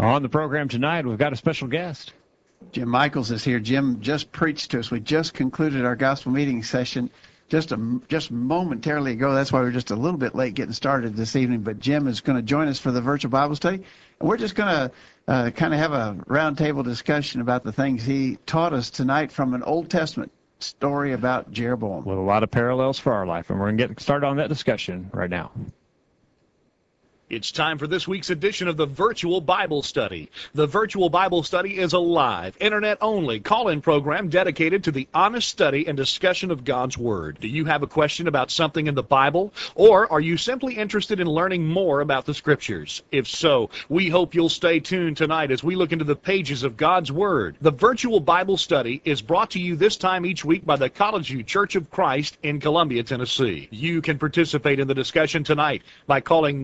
On the program tonight, we've got a special guest. Jim Michaels is here. Jim just preached to us. We just concluded our gospel meeting session just momentarily ago. That's why we're just a little bit late getting started this evening. But Jim is going to join us for the virtual Bible study. And we're just going to kind of have a roundtable discussion about the things he taught us tonight from an Old Testament story about Jeroboam. With a lot of parallels for our life. And we're going to get started on that discussion right now. It's time for this week's edition of the Virtual Bible Study. The Virtual Bible Study is a live, internet-only call-in program dedicated to the honest study and discussion of God's Word. Do you have a question about something in the Bible? Or are you simply interested in learning more about the Scriptures? If so, we hope you'll stay tuned tonight as we look into the pages of God's Word. The Virtual Bible Study is brought to you this time each week by the College View Church of Christ in Columbia, Tennessee. You can participate in the discussion tonight by calling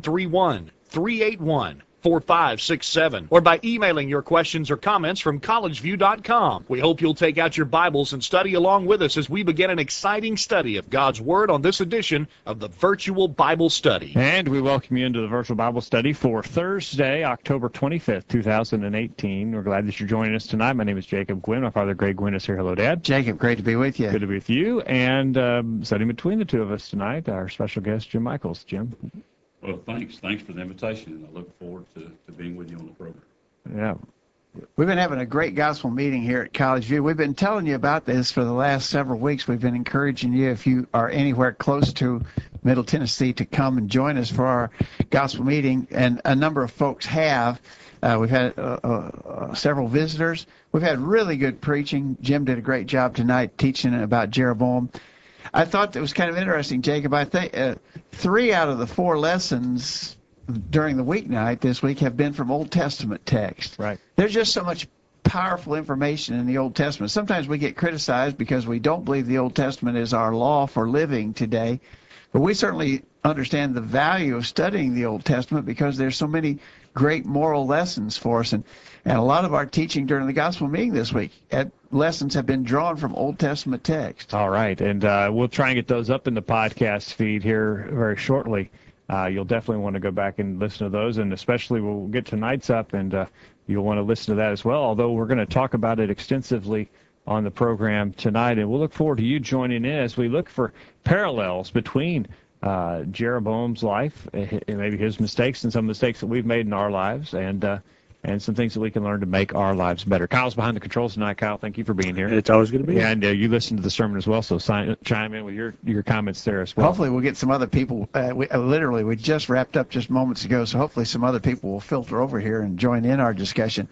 931-381-4567 or by emailing your questions or comments from collegeview.com. We hope you'll take out your Bibles and study along with us as we begin an exciting study of God's Word on this edition of the Virtual Bible Study. And we welcome you into the Virtual Bible Study for Thursday, October 25th, 2018. We're glad that you're joining us tonight. My name is Jacob Gwynn. My father, Greg Gwynn, is here. Hello, Dad. Jacob, great to be with you. Good to be with you. And sitting between the two of us tonight, our special guest, Jim Michaels. Jim. Well, thanks. Thanks for the invitation, and I look forward to being with you on the program. Yeah. We've been having a great gospel meeting here at College View. We've been telling you about this for the last several weeks. We've been encouraging you, if you are anywhere close to Middle Tennessee, to come and join us for our gospel meeting, and a number of folks have. We've had several visitors. We've had really good preaching. Jim did a great job tonight teaching about Jeroboam. I thought that was kind of interesting, Jacob. I think 3 out of the 4 lessons during the weeknight this week have been from Old Testament text. Right. There's just so much powerful information in the Old Testament. Sometimes we get criticized because we don't believe the Old Testament is our law for living today. But we certainly understand the value of studying the Old Testament because there's so many great moral lessons for us. And a lot of our teaching during the gospel meeting this week, lessons have been drawn from Old Testament text. All right. And we'll try and get those up in the podcast feed here very shortly. You'll definitely want to go back and listen to those, and especially we'll get tonight's up, and you'll want to listen to that as well, although we're going to talk about it extensively on the program tonight, and we'll look forward to you joining in as we look for parallels between Jeroboam's life, maybe his mistakes and some mistakes that we've made in our lives, and some things that we can learn to make our lives better. Kyle's behind the controls tonight. Kyle, thank you for being here. It's always good to be here. And you listened to the sermon as well, so chime in with your comments there as well. Hopefully we'll get some other people. We just wrapped up just moments ago, so hopefully some other people will filter over here and join in our discussion.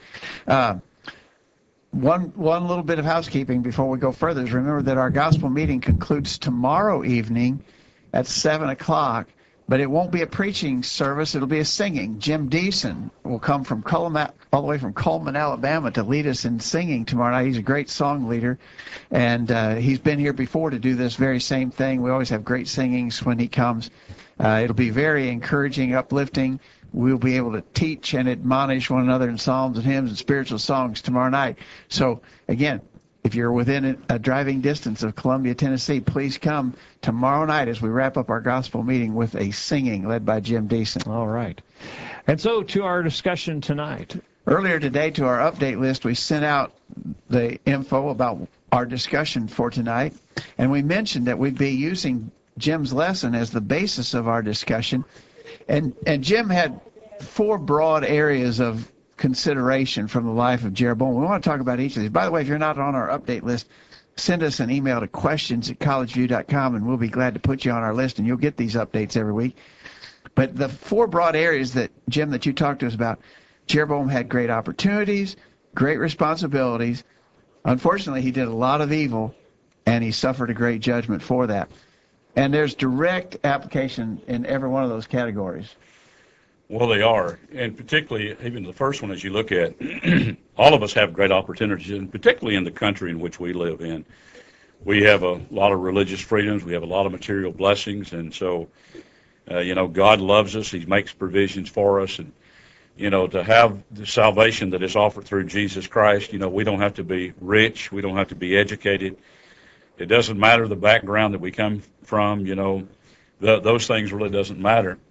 One little bit of housekeeping before we go further is remember that our gospel meeting concludes tomorrow evening at 7 o'clock. But it won't be a preaching service. It'll be a singing. Jim Deason will come from all the way from Coleman, Alabama, to lead us in singing tomorrow night. He's a great song leader, and he's been here before to do this very same thing. We always have great singings when he comes. It'll be very encouraging, uplifting. We'll be able to teach and admonish one another in psalms and hymns and spiritual songs tomorrow night. So, again, if you're within a driving distance of Columbia, Tennessee, please come tomorrow night as we wrap up our gospel meeting with a singing led by Jim Deason. All right. And so to our discussion tonight. Earlier today to our update list, we sent out the info about our discussion for tonight, and we mentioned that we'd be using Jim's lesson as the basis of our discussion. And Jim had 4 broad areas of consideration from the life of Jeroboam. We want to talk about each of these. By the way, if you're not on our update list, send us an email to questions@collegeview.com, and we'll be glad to put you on our list, and you'll get these updates every week. But the 4 broad areas that, Jim, that you talked to us about, Jeroboam had great opportunities, great responsibilities. Unfortunately, he did a lot of evil, and he suffered a great judgment for that. And there's direct application in every one of those categories. Well, they are, and particularly even the first one, as you look at, all of us have great opportunities, and particularly in the country in which we live in. We have a lot of religious freedoms. We have a lot of material blessings, and so, God loves us. He makes provisions for us, and, to have the salvation that is offered through Jesus Christ, we don't have to be rich. We don't have to be educated. It doesn't matter the background that we come from, those things really doesn't matter.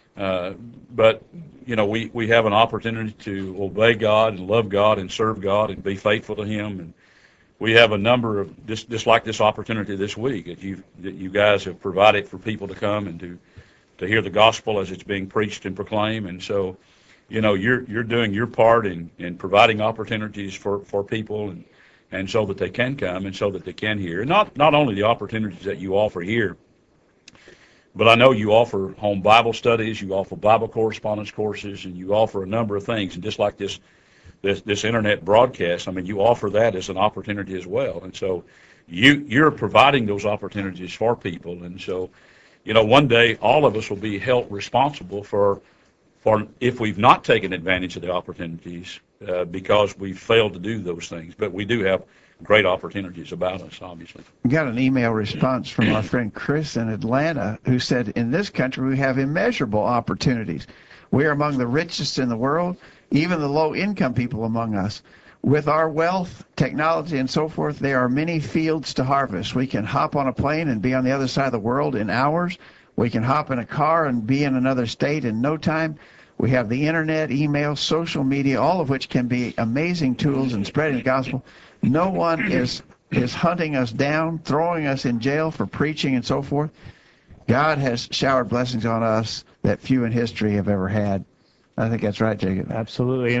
But, we have an opportunity to obey God and love God and serve God and be faithful to Him. And we have a number of, just like this opportunity this week, that you guys have provided for people to come and to hear the gospel as it's being preached and proclaimed. And so, you're doing your part in providing opportunities for people and so that they can come and so that they can hear. And not only the opportunities that you offer here, but I know you offer home Bible studies, you offer Bible correspondence courses, and you offer a number of things. And just like this internet broadcast, I mean, you offer that as an opportunity as well. And so you're providing those opportunities for people. And so, one day all of us will be held responsible for if we've not taken advantage of the opportunities because we failed to do those things. But we do have great opportunities about us, obviously. We got an email response from our friend Chris in Atlanta who said, in this country we have immeasurable opportunities. We are among the richest in the world, even the low-income people among us. With our wealth, technology, and so forth, there are many fields to harvest. We can hop on a plane and be on the other side of the world in hours. We can hop in a car and be in another state in no time. We have the internet, email, social media, all of which can be amazing tools in spreading the gospel. No one is hunting us down, throwing us in jail for preaching and so forth. God has showered blessings on us that few in history have ever had. I think that's right, Jacob. Absolutely.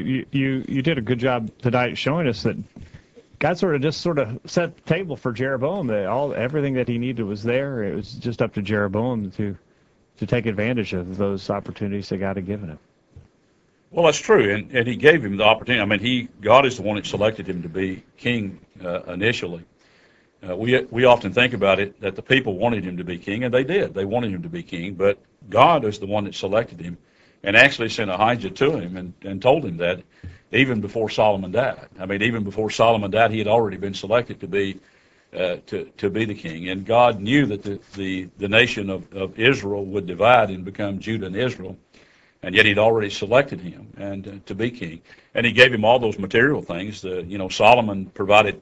You did a good job tonight showing us that God sort of set the table for Jeroboam. That everything that he needed was there. It was just up to Jeroboam to take advantage of those opportunities that God had given him. Well, that's true, and He gave him the opportunity. I mean, God is the one that selected him to be king initially. We often think about it that the people wanted him to be king, and they did. They wanted him to be king, but God is the one that selected him, and actually sent Ahijah to him and told him that even before Solomon died. I mean, even before Solomon died, he had already been selected to be the king, and God knew that the nation of Israel would divide and become Judah and Israel. And yet He'd already selected him and to be king, and He gave him all those material things. Solomon provided,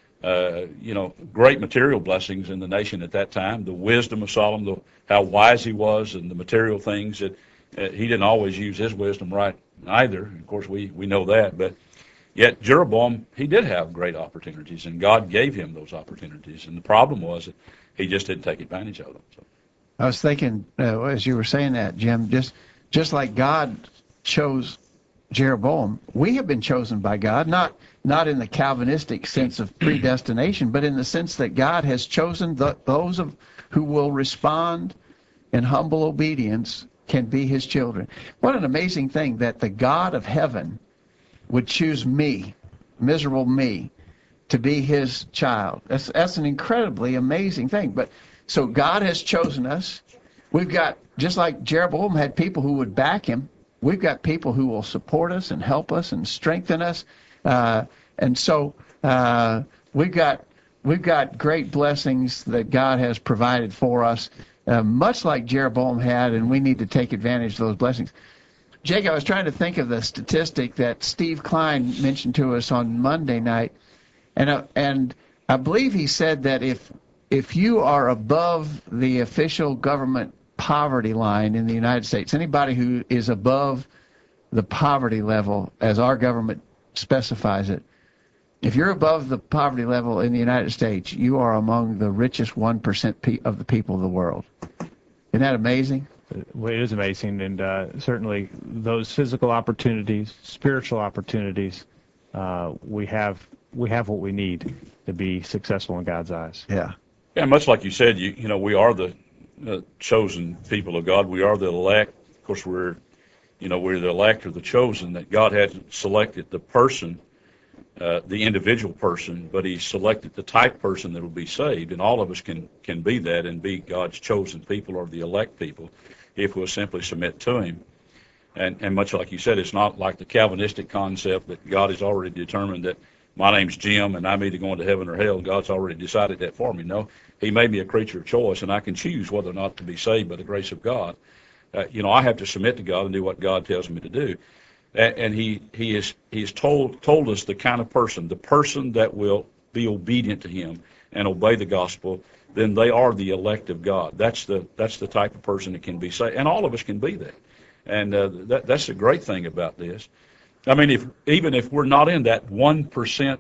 great material blessings in the nation at that time. The wisdom of Solomon, how wise he was, and the material things that he didn't always use his wisdom right either. Of course, we know that, but yet Jeroboam, he did have great opportunities, and God gave him those opportunities. And the problem was that he just didn't take advantage of them. So. I was thinking, as you were saying that, Jim, just like God chose Jeroboam, we have been chosen by God, not in the Calvinistic sense of predestination, but in the sense that God has chosen those who will respond in humble obedience can be His children. What an amazing thing that the God of heaven would choose me, miserable me, to be His child. That's an incredibly amazing thing. But so God has chosen us. We've got, just like Jeroboam had people who would back him, we've got people who will support us and help us and strengthen us. And so we've got great blessings that God has provided for us, much like Jeroboam had, and we need to take advantage of those blessings. Jake, I was trying to think of the statistic that Steve Klein mentioned to us on Monday night, and I believe he said that if you are above the official government poverty line in the United States, anybody who is above the poverty level, as our government specifies it, if you're above the poverty level in the United States, you are among the richest 1% of the people of the world. Isn't that amazing? Well, it is amazing, and certainly those physical opportunities, spiritual opportunities, we have what we need to be successful in God's eyes. Yeah. Yeah, much like you said, we are the chosen people of God. We are the elect. Of course, we're the elect or the chosen, that God had selected the person, the individual person, but He selected the type person that will be saved. And all of us can be that and be God's chosen people or the elect people if we'll simply submit to Him. And much like you said, it's not like the Calvinistic concept that God has already determined that my name's Jim and I'm either going to heaven or hell. God's already decided that for me. No, He made me a creature of choice, and I can choose whether or not to be saved by the grace of God. I have to submit to God and do what God tells me to do. And He has told us the kind of person, the person that will be obedient to Him and obey the gospel, then they are the elect of God. That's the type of person that can be saved, and all of us can be that. And that's the great thing about this. I mean, even if we're not in that 1%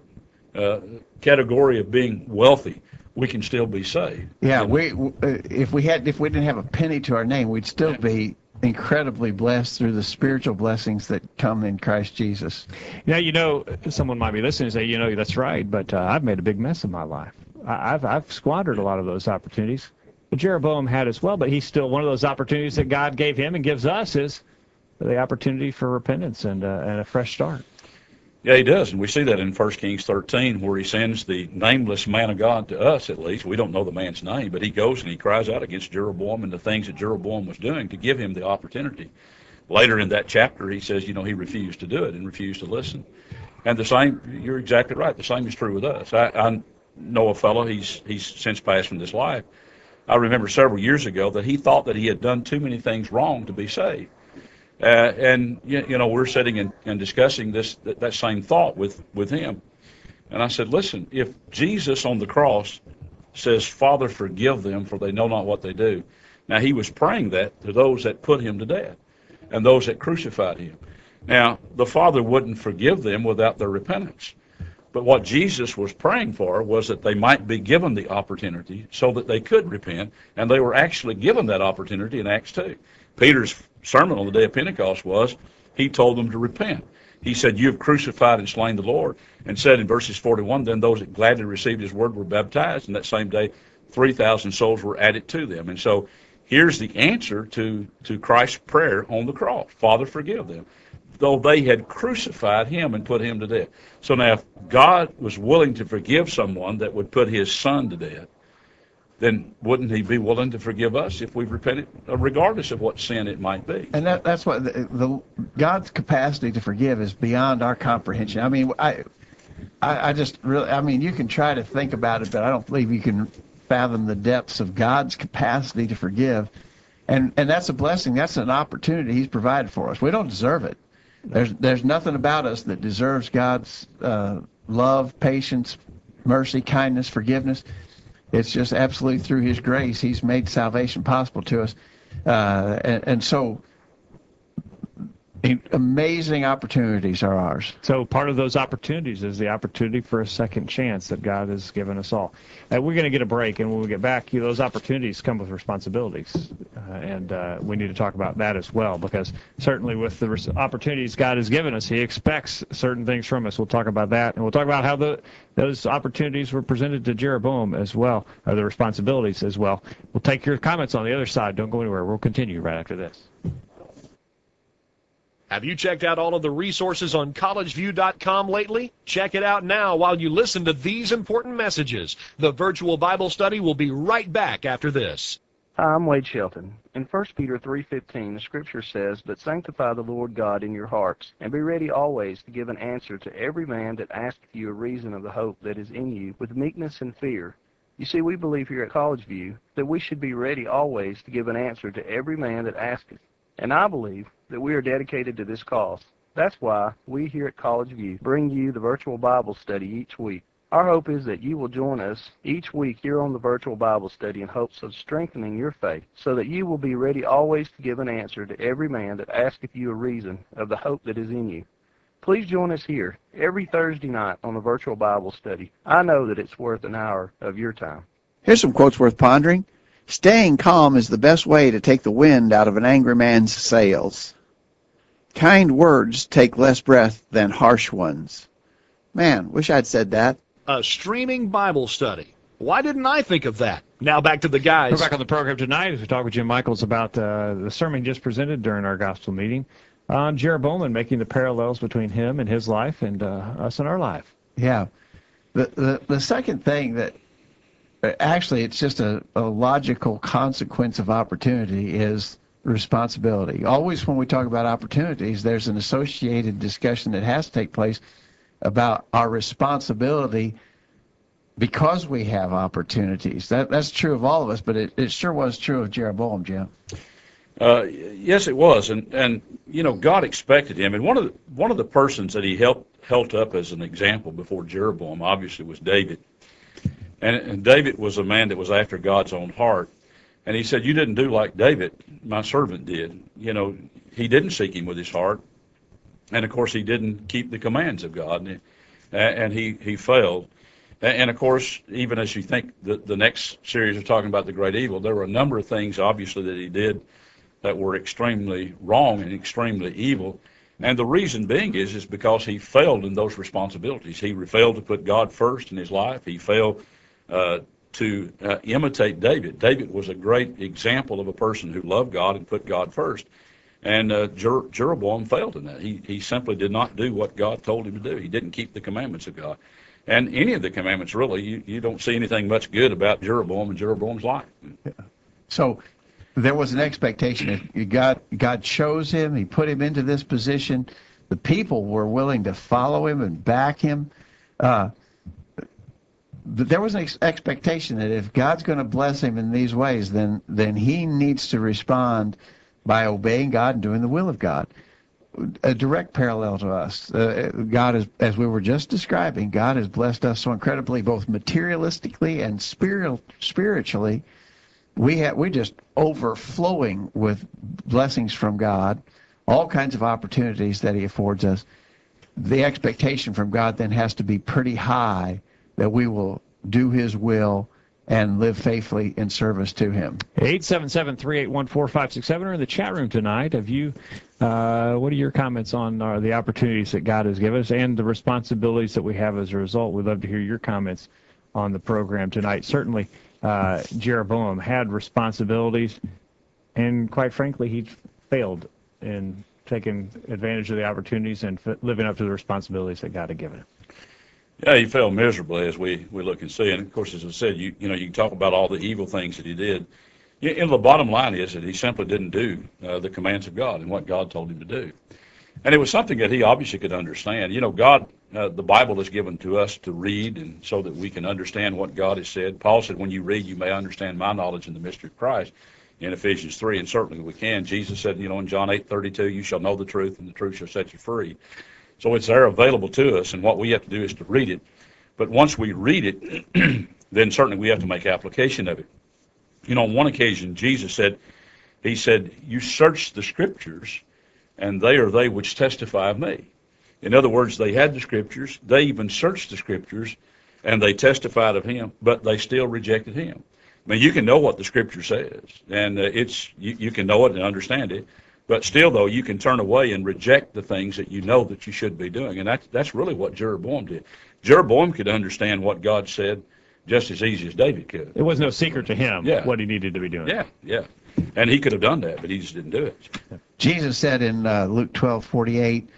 category of being wealthy, we can still be saved. Yeah, you know? if we didn't have a penny to our name, we'd still be incredibly blessed through the spiritual blessings that come in Christ Jesus. Yeah, someone might be listening and say, that's right, but I've made a big mess of my life. I've squandered a lot of those opportunities. But Jeroboam had as well, but he's still one of those opportunities that God gave him and gives us is the opportunity for repentance and a fresh start. Yeah, he does, and we see that in 1 Kings 13, where he sends the nameless man of God to us, at least. We don't know the man's name, but he goes and he cries out against Jeroboam and the things that Jeroboam was doing to give him the opportunity. Later in that chapter, he says, he refused to do it and refused to listen. And the same, you're exactly right, the same is true with us. I know a fellow, he's since passed from this life. I remember several years ago that he thought that he had done too many things wrong to be saved. And we're sitting and discussing that same thought with him. And I said, listen, if Jesus on the cross says, Father, forgive them, for they know not what they do. Now, he was praying that to those that put him to death and those that crucified him. Now, the Father wouldn't forgive them without their repentance. But what Jesus was praying for was that they might be given the opportunity so that they could repent, and they were actually given that opportunity in Acts 2. Peter's sermon on the day of Pentecost he told them to repent. He said, you have crucified and slain the Lord, and said in verses 41, then those that gladly received his word were baptized, and that same day 3,000 souls were added to them. And so here's the answer to Christ's prayer on the cross. Father, forgive them, though they had crucified him and put him to death. So now if God was willing to forgive someone that would put his son to death, then wouldn't he be willing to forgive us if we've repented, regardless of what sin it might be? And that's what God's capacity to forgive is beyond our comprehension. I mean, I just really, you can try to think about it, but I don't believe you can fathom the depths of God's capacity to forgive. And that's a blessing. That's an opportunity he's provided for us. We don't deserve it. There's nothing about us that deserves God's love, patience, mercy, kindness, forgiveness. It's just absolutely through his grace he's made salvation possible to us. And so amazing opportunities are ours. So part of those opportunities is the opportunity for a second chance that God has given us all. We're going to get a break, and when we get back, those opportunities come with responsibilities. And we need to talk about that as well, because certainly with the opportunities God has given us, he expects certain things from us. We'll talk about that, and we'll talk about how those opportunities were presented to Jeroboam as well, or the responsibilities as well. We'll take your comments on the other side. Don't go anywhere. We'll continue right after this. Have you checked out all of the resources on collegeview.com lately? Check it out now while you listen to these important messages. The virtual Bible study will be right back after this. Hi, I'm Wade Shelton. In 1 Peter 3:15, the Scripture says, "But sanctify the Lord God in your hearts, and be ready always to give an answer to every man that asketh you a reason of the hope that is in you, with meekness and fear." You see, we believe here at College View that we should be ready always to give an answer to every man that asketh. And I believe that we are dedicated to this cause. That's why we here at College View bring you the virtual Bible study each week. Our hope is that you will join us each week here on the virtual Bible study in hopes of strengthening your faith, so that you will be ready always to give an answer to every man that asketh you a reason of the hope that is in you. Please join us here every Thursday night on the virtual Bible study. I know that it's worth an hour of your time. Here's some quotes worth pondering. Staying calm is the best way to take the wind out of an angry man's sails. Kind words take less breath than harsh ones. Man, wish I'd said that. A streaming Bible study. Why didn't I think of that? Now back to the guys. We're back on the program tonight as we talk with Jim Michaels about the sermon just presented during our gospel meeting on Jeroboam and making the parallels between him and his life and us and our life. Yeah. The second thing that actually it's just a logical consequence of opportunity is responsibility. Always when we talk about opportunities, there's an associated discussion that has to take place about our responsibility because we have opportunities. That's true of all of us, but it sure was true of Jeroboam, Jim. Yes, it was, and God expected him. And one of the persons that he held up as an example before Jeroboam obviously was David. And David was a man that was after God's own heart. And he said, you didn't do like David, my servant, did. You know, he didn't seek him with his heart. And, of course, he didn't keep the commands of God. And he failed. And, of course, even as you think the next series is talking about the great evil, there were a number of things, obviously, that he did that were extremely wrong and extremely evil. And the reason being is because he failed in those responsibilities. He failed to put God first in his life. He failed to imitate David. David was a great example of a person who loved God and put God first. And Jeroboam failed in that. He simply did not do what God told him to do. He didn't keep the commandments of God. And any of the commandments, really, you don't see anything much good about Jeroboam and Jeroboam's life. So there was an expectation. God chose him. He put him into this position. The people were willing to follow him and back him. There was an expectation that if God's going to bless him in these ways, then he needs to respond by obeying God and doing the will of God. A direct parallel to us. God is, as we were just describing, God has blessed us so incredibly, both materialistically and spiritually. We're just overflowing with blessings from God, all kinds of opportunities that he affords us. The expectation from God then has to be pretty high that we will do his will and live faithfully in service to him. 877-381-4567 are in the chat room tonight. Have you, what are your comments on the opportunities that God has given us and the responsibilities that we have as a result? We'd love to hear your comments on the program tonight. Certainly, Jeroboam had responsibilities, and quite frankly, he failed in taking advantage of the opportunities and living up to the responsibilities that God had given him. Yeah, he failed miserably, as we look and see. And, of course, as I said, you can talk about all the evil things that he did. And the bottom line is that he simply didn't do the commands of God and what God told him to do. And it was something that he obviously could understand. You know, God, the Bible is given to us to read and so that we can understand what God has said. Paul said, when you read, you may understand my knowledge in the mystery of Christ in Ephesians 3, and certainly we can. Jesus said, in John 8:32, you shall know the truth, and the truth shall set you free. So it's there available to us, and what we have to do is to read it. But once we read it, then certainly we have to make application of it. On one occasion, Jesus said, he said, you search the Scriptures, and they are they which testify of me. In other words, they had the Scriptures, they even searched the Scriptures, and they testified of him, but they still rejected him. I mean, you can know what the Scripture says, and you can know it and understand it. But still, though, you can turn away and reject the things that you know that you should be doing. And that's really what Jeroboam did. Jeroboam could understand what God said just as easy as David could. It was no secret to him what he needed to be doing. Yeah. And he could have done that, but he just didn't do it. Jesus said in Luke 12:48,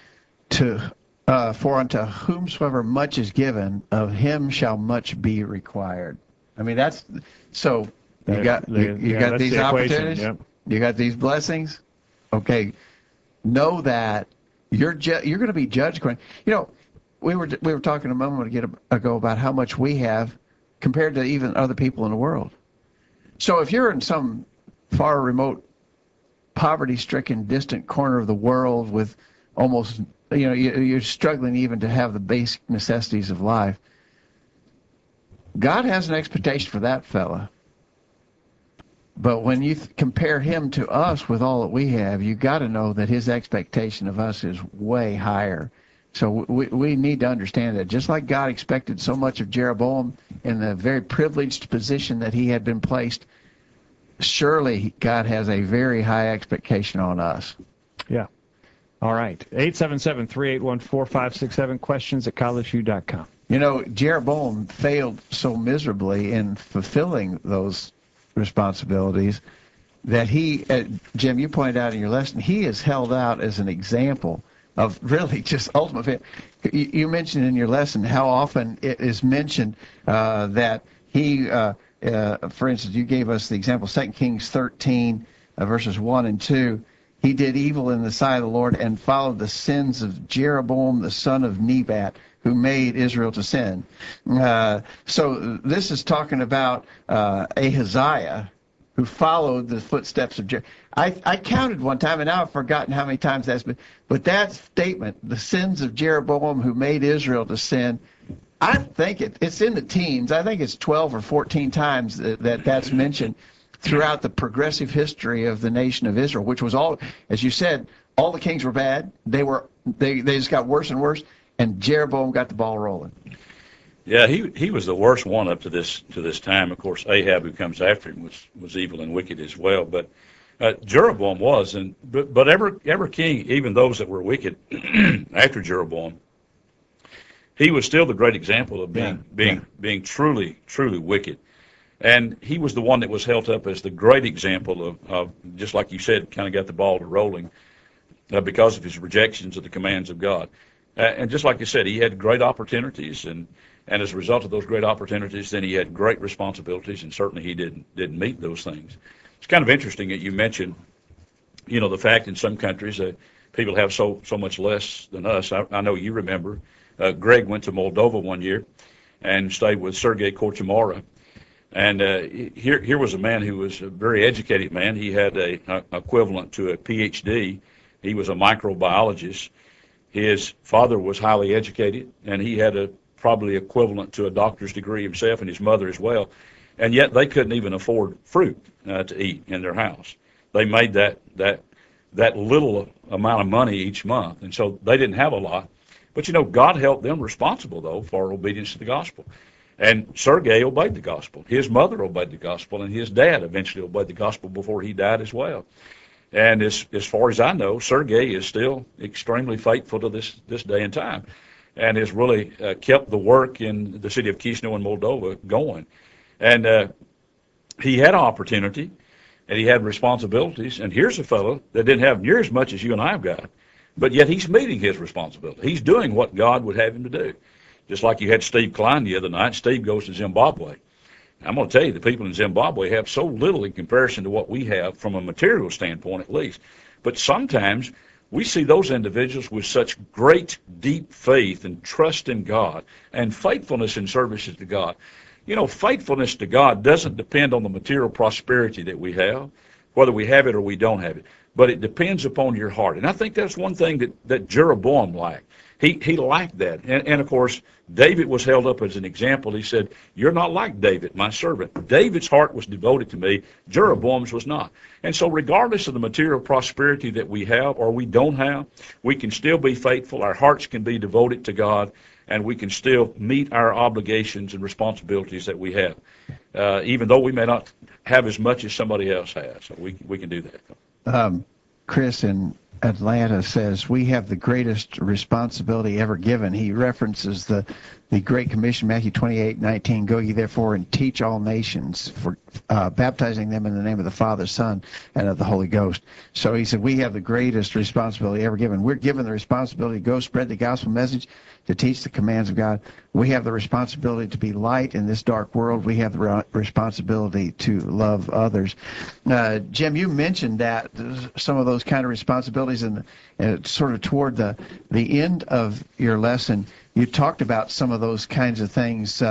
for unto whomsoever much is given, of him shall much be required. I mean, that's so. You got these opportunities. Yep. You got these blessings. Okay, know that you're going to be judged. We were talking a moment ago about how much we have compared to even other people in the world. So if you're in some far remote, poverty-stricken, distant corner of the world with almost, you're struggling even to have the basic necessities of life, God has an expectation for that fella. But when you compare him to us with all that we have, you got to know that his expectation of us is way higher. So we need to understand that. Just like God expected so much of Jeroboam in the very privileged position that he had been placed, surely God has a very high expectation on us. Yeah. All right. 877-381-4567, questions@collegeview.com. Jeroboam failed so miserably in fulfilling those responsibilities that Jim, you pointed out in your lesson, he is held out as an example of really just ultimate. You mentioned in your lesson how often it is mentioned that he, for instance, you gave us the example, 2 Kings 13, verses 1 and 2. He did evil in the sight of the Lord and followed the sins of Jeroboam, the son of Nebat, who made Israel to sin. So this is talking about Ahaziah, who followed the footsteps of Jeroboam. I counted one time, and now I've forgotten how many times that's been. But that statement, the sins of Jeroboam, who made Israel to sin, I think it's in the teens. I think it's 12 or 14 times that's mentioned throughout the progressive history of the nation of Israel, which was all, as you said, all the kings were bad. They just got worse and worse, and Jeroboam got the ball rolling. Yeah, he was the worst one up to this time. Of course, Ahab, who comes after him, was evil and wicked as well. But Jeroboam was, but every king, even those that were wicked after Jeroboam, he was still the great example of being truly wicked. And he was the one that was held up as the great example of just like you said, kind of got the ball rolling because of his rejections of the commands of God. And just like you said, he had great opportunities, and as a result of those great opportunities, then he had great responsibilities, and certainly he didn't meet those things. It's kind of interesting that you mentioned, the fact in some countries that people have so much less than us. I know you remember, Greg went to Moldova one year and stayed with Sergei Korchmara. And here was a man who was a very educated man. He had a equivalent to a PhD. He was a microbiologist. His father was highly educated, and he had a probably equivalent to a doctor's degree himself, and his mother as well. And yet they couldn't even afford fruit to eat in their house. They made that little amount of money each month, and so they didn't have a lot. But God held them responsible, though, for obedience to the gospel. And Sergei obeyed the gospel. His mother obeyed the gospel, and his dad eventually obeyed the gospel before he died as well. And as far as I know, Sergei is still extremely faithful to this day and time, and has really kept the work in the city of Chisinau in Moldova going. And he had an opportunity, and he had responsibilities. And here's a fellow that didn't have near as much as you and I have got, but yet he's meeting his responsibility. He's doing what God would have him to do. Just like you had Steve Klein the other night. Steve goes to Zimbabwe. I'm going to tell you, the people in Zimbabwe have so little in comparison to what we have from a material standpoint, at least. But sometimes we see those individuals with such great, deep faith and trust in God and faithfulness in services to God. Faithfulness to God doesn't depend on the material prosperity that we have, whether we have it or we don't have it, but it depends upon your heart. And I think that's one thing that Jeroboam lacked. He lacked that. And of course, David was held up as an example. He said, "You're not like David, my servant. David's heart was devoted to me. Jeroboam's was not." And so regardless of the material prosperity that we have or we don't have, we can still be faithful. Our hearts can be devoted to God, and we can still meet our obligations and responsibilities that we have, even though we may not have as much as somebody else has. So we can do that. Chris in Atlanta says, we have the greatest responsibility ever given. He references the Great Commission, Matthew 28:19, "Go ye therefore and teach all nations, for baptizing them in the name of the Father, Son, and of the Holy Ghost." So he said, we have the greatest responsibility ever given. We're given the responsibility to go spread the gospel message, to teach the commands of God. We have the responsibility to be light in this dark world. We have the responsibility to love others. Jim, you mentioned that, some of those kind of responsibilities, and sort of toward the end of your lesson, you talked about some of those kinds of things,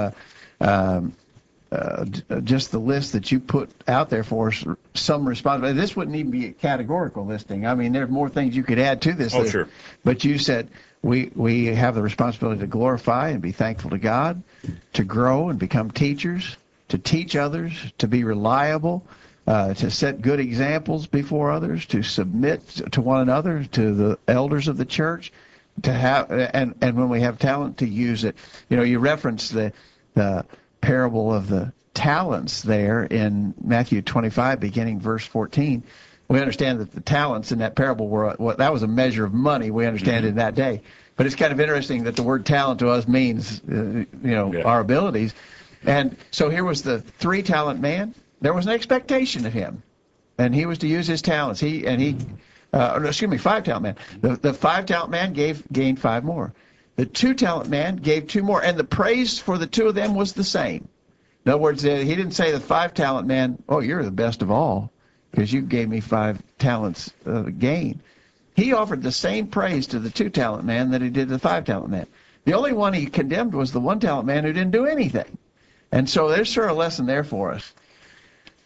just the list that you put out there for us, some responsibility. This wouldn't even be a categorical listing. I mean, there's more things you could add to this list. Sure. But you said we have the responsibility to glorify and be thankful to God, to grow and become teachers, to teach others, to be reliable, to set good examples before others, to submit to one another, to the elders of the church, to have, and when we have talent, to use it. You referenced the parable of the talents there in Matthew 25, beginning verse 14. We understand that the talents in that parable were, that was a measure of money, we understand in that day. But it's kind of interesting that the word talent to us means, our abilities. And so here was the 3-talent man. There was an expectation of him, and he was to use his talents. 5-talent man. The 5-talent man gained 5 more. The 2-talent man gave 2 more, and the praise for the 2 of them was the same. In other words, he didn't say the 5-talent man, "Oh, you're the best of all, because you gave me 5 talents gain." He offered the same praise to the 2-talent man that he did the 5-talent man. The only one he condemned was the 1-talent man who didn't do anything. And so there's sort of a lesson there for us.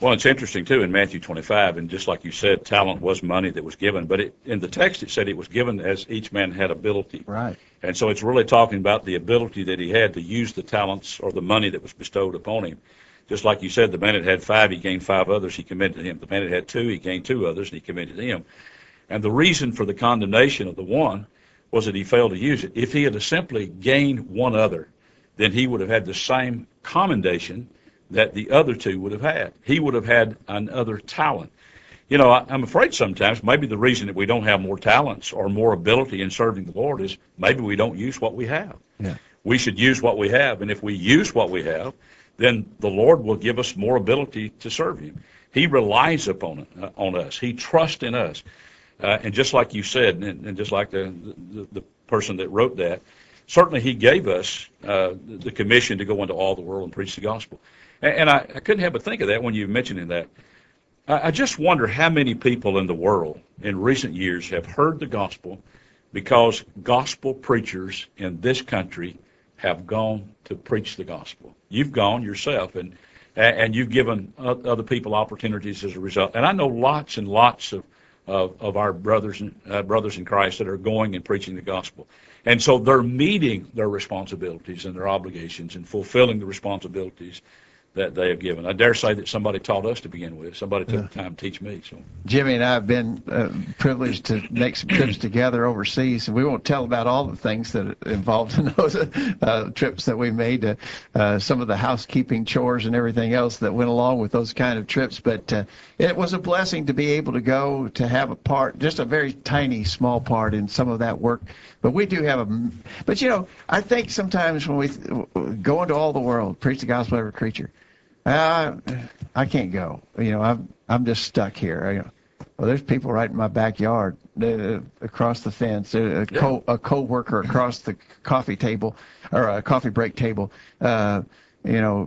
Well, it's interesting, too, in Matthew 25, and just like you said, talent was money that was given, but in the text it said it was given as each man had ability. Right. And so it's really talking about the ability that he had to use the talents or the money that was bestowed upon him. Just like you said, the man that had 5, he gained 5 others, he commended to him. The man that had 2, he gained 2 others, and he commended to him. And the reason for the condemnation of the one was that he failed to use it. If he had simply gained 1 other, then he would have had the same commendation that the other 2 would have had. He would have had another talent. You know, I'm afraid sometimes maybe the reason that we don't have more talents or more ability in serving the Lord is maybe we don't use what we have. Yeah. We should use what we have, and if we use what we have, then the Lord will give us more ability to serve Him. He relies upon on us. He trusts in us. And just like you said, and just like the person that wrote that, certainly He gave us the commission to go into all the world and preach the gospel. And I couldn't help but think of that when you mentioned that. I just wonder how many people in the world in recent years have heard the gospel because gospel preachers in this country have gone to preach the gospel. You've gone yourself, and you've given other people opportunities as a result. And I know lots and lots of our brothers in Christ that are going and preaching the gospel. And so they're meeting their responsibilities and their obligations and fulfilling the responsibilities that they have given. I dare say that somebody taught us to begin with. Somebody took the time to teach me. So Jimmy and I have been privileged to make some trips together overseas, and we won't tell about all the things that are involved in those trips that we made, some of the housekeeping chores and everything else that went along with those kind of trips. But it was a blessing to be able to go to have a part, just a very tiny, small part in some of that work. But we do have but you know, I think sometimes when we go into all the world, preach the gospel to every creature, I can't go. You know, I'm just stuck here. Well, there's people right in my backyard, across the fence, a co-worker across the coffee table, or a coffee break table, you know,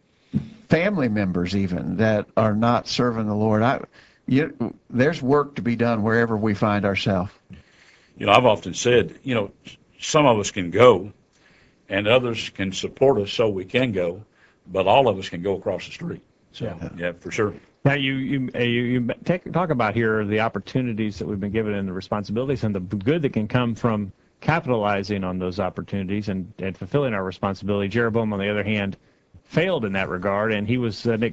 family members even that are not serving the Lord. There's work to be done wherever we find ourselves. You know, I've often said, you know, some of us can go and others can support us so we can go, but all of us can go across the street. So, yeah, for sure. Now, you talk about here the opportunities that we've been given and the responsibilities and the good that can come from capitalizing on those opportunities and fulfilling our responsibility. Jeroboam, on the other hand, failed in that regard, and he was a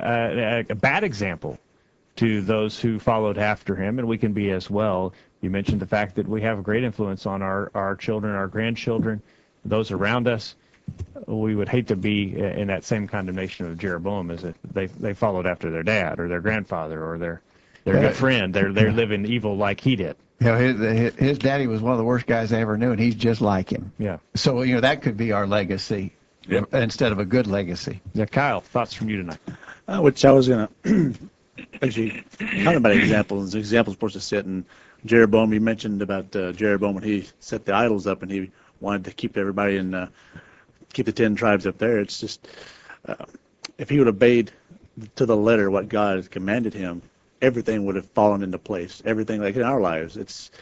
bad example to those who followed after him, and we can be as well. You mentioned the fact that we have a great influence on our children, our grandchildren, those around us. We would hate to be in that same condemnation of Jeroboam, as if they followed after their dad or their grandfather or their good friend. They're living evil like he did. You know, his daddy was one of the worst guys I ever knew, and he's just like him. Yeah. So, you know, that could be our legacy instead of a good legacy. Yeah, Kyle, thoughts from you tonight? Which I was going to actually talk about examples. Examples supposed to sit in Jeroboam. You mentioned about Jeroboam when he set the idols up and he wanted to keep everybody in, keep the 10 tribes up there. It's just, if he would have obeyed to the letter what God had commanded him, everything would have fallen into place. Everything, like in our lives,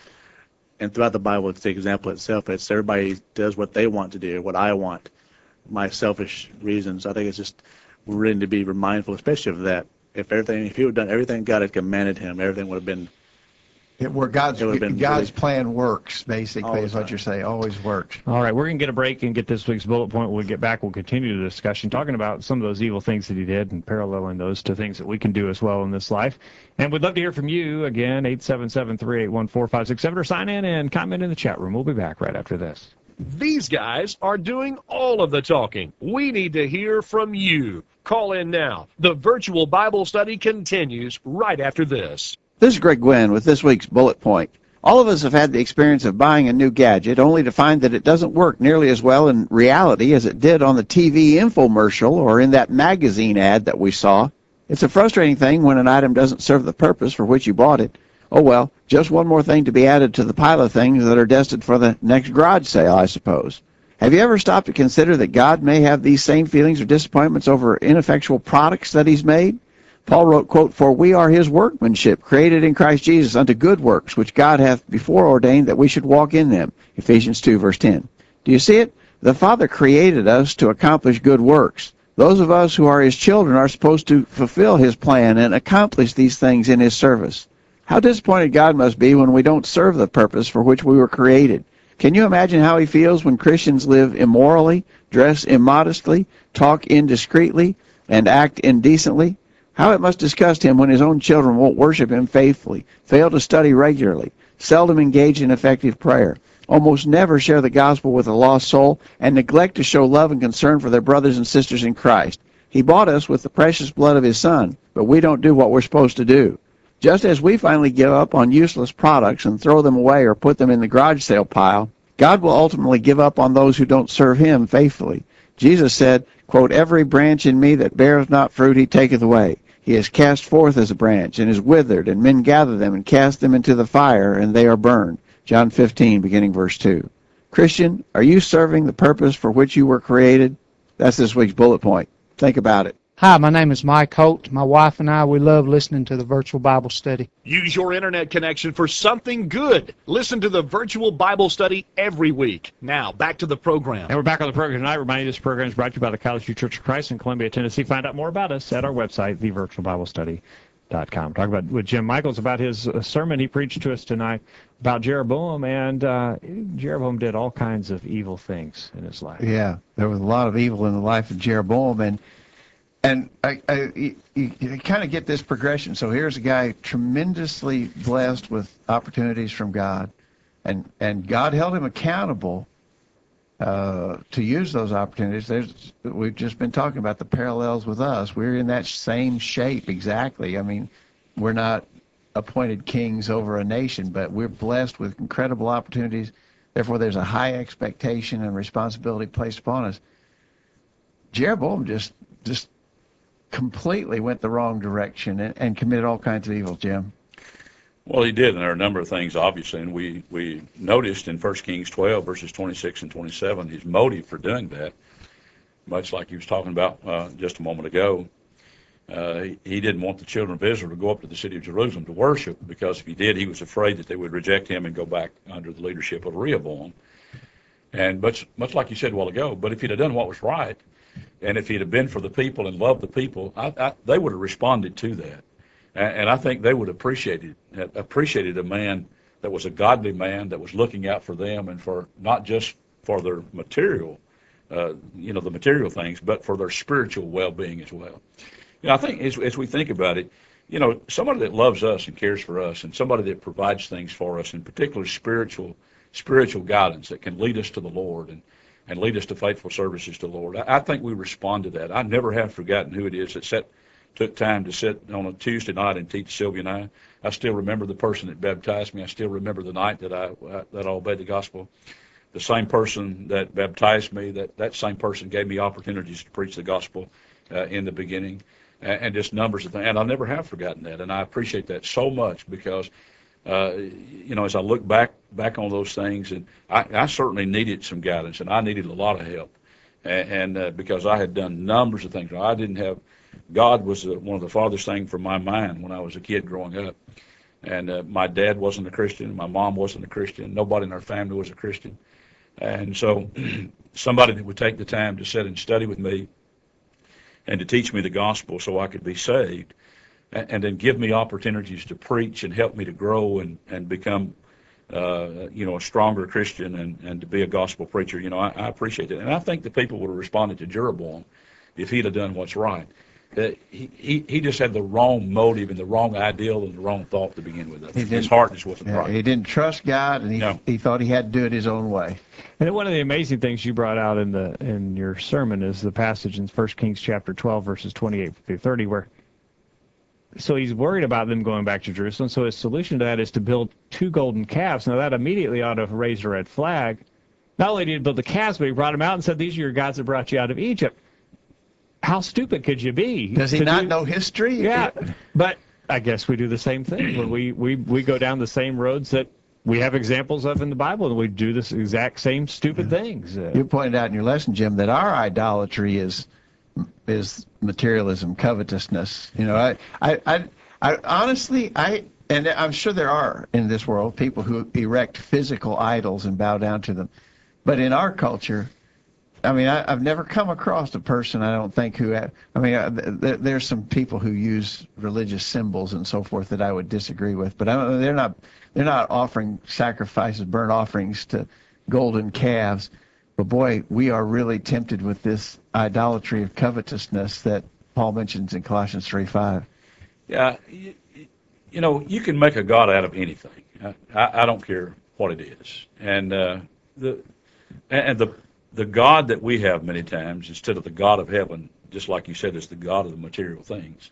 and throughout the Bible, it's the example itself. It's everybody does what they want to do, what I want, my selfish reasons. I think it's just we're really to be mindful, especially of that. If he would have done everything God had commanded him, everything would have been. Where God's plan works, basically, is what you're saying. Always works. All right, we're going to get a break and get this week's bullet point. When we get back, we'll continue the discussion, talking about some of those evil things that he did and paralleling those to things that we can do as well in this life. And we'd love to hear from you. Again, 877-381-4567, or sign in and comment in the chat room. We'll be back right after this. These guys are doing all of the talking. We need to hear from you. Call in now. The virtual Bible study continues right after this. This is Greg Gwynn with this week's bullet point. All of us have had the experience of buying a new gadget only to find that it doesn't work nearly as well in reality as it did on the TV infomercial or in that magazine ad that we saw. It's a frustrating thing when an item doesn't serve the purpose for which you bought it. Oh well, just one more thing to be added to the pile of things that are destined for the next garage sale, I suppose. Have you ever stopped to consider that God may have these same feelings or disappointments over ineffectual products that He's made? Paul wrote, quote, "For we are His workmanship, created in Christ Jesus unto good works, which God hath before ordained that we should walk in them." Ephesians 2, verse 10. Do you see it? The Father created us to accomplish good works. Those of us who are his children are supposed to fulfill his plan and accomplish these things in his service. How disappointed God must be when we don't serve the purpose for which we were created. Can you imagine how he feels when Christians live immorally, dress immodestly, talk indiscreetly, and act indecently? How it must disgust him when his own children won't worship him faithfully, fail to study regularly, seldom engage in effective prayer, almost never share the gospel with a lost soul, and neglect to show love and concern for their brothers and sisters in Christ. He bought us with the precious blood of his Son, but we don't do what we're supposed to do. Just as we finally give up on useless products and throw them away or put them in the garage sale pile, God will ultimately give up on those who don't serve him faithfully. Jesus said, quote, "Every branch in me that beareth not fruit he taketh away. He is cast forth as a branch, and is withered, and men gather them and cast them into the fire, and they are burned." John 15, beginning verse 2. Christian, are you serving the purpose for which you were created? That's this week's bullet point. Think about it. Hi, my name is Mike Holt. My wife and I, we love listening to the virtual Bible study. Use your internet connection for something good. Listen to the virtual Bible study every week. Now, back to the program. And we're back on the program tonight. Remind you this program is brought to you by the College View Church of Christ in Columbia, Tennessee. Find out more about us at our website, thevirtualbiblestudy.com. Talk about with Jim Michaels about his sermon he preached to us tonight about Jeroboam, and Jeroboam did all kinds of evil things in his life. Yeah, there was a lot of evil in the life of Jeroboam, and you kind of get this progression. So here's a guy tremendously blessed with opportunities from God, and God held him accountable to use those opportunities. We've just been talking about the parallels with us. We're in that same shape exactly. I mean, we're not appointed kings over a nation, but we're blessed with incredible opportunities. Therefore, there's a high expectation and responsibility placed upon us. Jeroboam just completely went the wrong direction and committed all kinds of evil, Jim. Well, he did, and there are a number of things, obviously, and we noticed in 1 Kings 12, verses 26 and 27, his motive for doing that, much like he was talking about just a moment ago. He didn't want the children of Israel to go up to the city of Jerusalem to worship, because if he did, he was afraid that they would reject him and go back under the leadership of Rehoboam. And much like you said a while ago, but if he'd have done what was right, and if he'd have been for the people and loved the people, they would have responded to that. And I think they would have appreciated a man that was a godly man, that was looking out for them, and for not just for their material, the material things, but for their spiritual well-being as well. I think as we think about it, somebody that loves us and cares for us, and somebody that provides things for us, in particular spiritual guidance that can lead us to the Lord and lead us to faithful services to the Lord. I think we respond to that. I never have forgotten who it is that took time to sit on a Tuesday night and teach Sylvia and I. I still remember the person that baptized me. I still remember the night that I obeyed the gospel. The same person that baptized me, that same person gave me opportunities to preach the gospel in the beginning, and just numbers of things. And I'll never have forgotten that, and I appreciate that so much, because as I look back on those things, and I certainly needed some guidance, and I needed a lot of help, and because I had done numbers of things. I didn't have, God was one of the farthest things from my mind when I was a kid growing up, and my dad wasn't a Christian, my mom wasn't a Christian, nobody in our family was a Christian, and so somebody that would take the time to sit and study with me and to teach me the gospel so I could be saved, and then give me opportunities to preach and help me to grow and become, a stronger Christian and to be a gospel preacher. I appreciate it. And I think the people would have responded to Jeroboam if he'd have done what's right. He just had the wrong motive and the wrong ideal and the wrong thought to begin with. His heart just wasn't right. He didn't trust God, and he thought he had to do it his own way. And one of the amazing things you brought out in your sermon is the passage in 1 Kings chapter 12, verses 28 through 30, where so he's worried about them going back to Jerusalem. So his solution to that is to build 2 golden calves. Now that immediately ought to have raised a red flag. Not only did he build the calves, but he brought them out and said, "These are your gods that brought you out of Egypt." How stupid could you be? Does he not know history? Yeah, but I guess we do the same thing when we go down the same roads that we have examples of in the Bible, and we do this exact same stupid things. You pointed out in your lesson, Jim, that our idolatry is materialism, covetousness. I honestly, and I'm sure there are in this world people who erect physical idols and bow down to them, but in our culture, I mean, I've never come across a person, I don't think, there's some people who use religious symbols and so forth that I would disagree with, but they're not offering sacrifices, burnt offerings to golden calves. But boy, we are really tempted with this idolatry of covetousness that Paul mentions in Colossians 3:5. Yeah, you can make a god out of anything. I don't care what it is, and the God that we have many times, instead of the God of heaven, just like you said, is the God of the material things.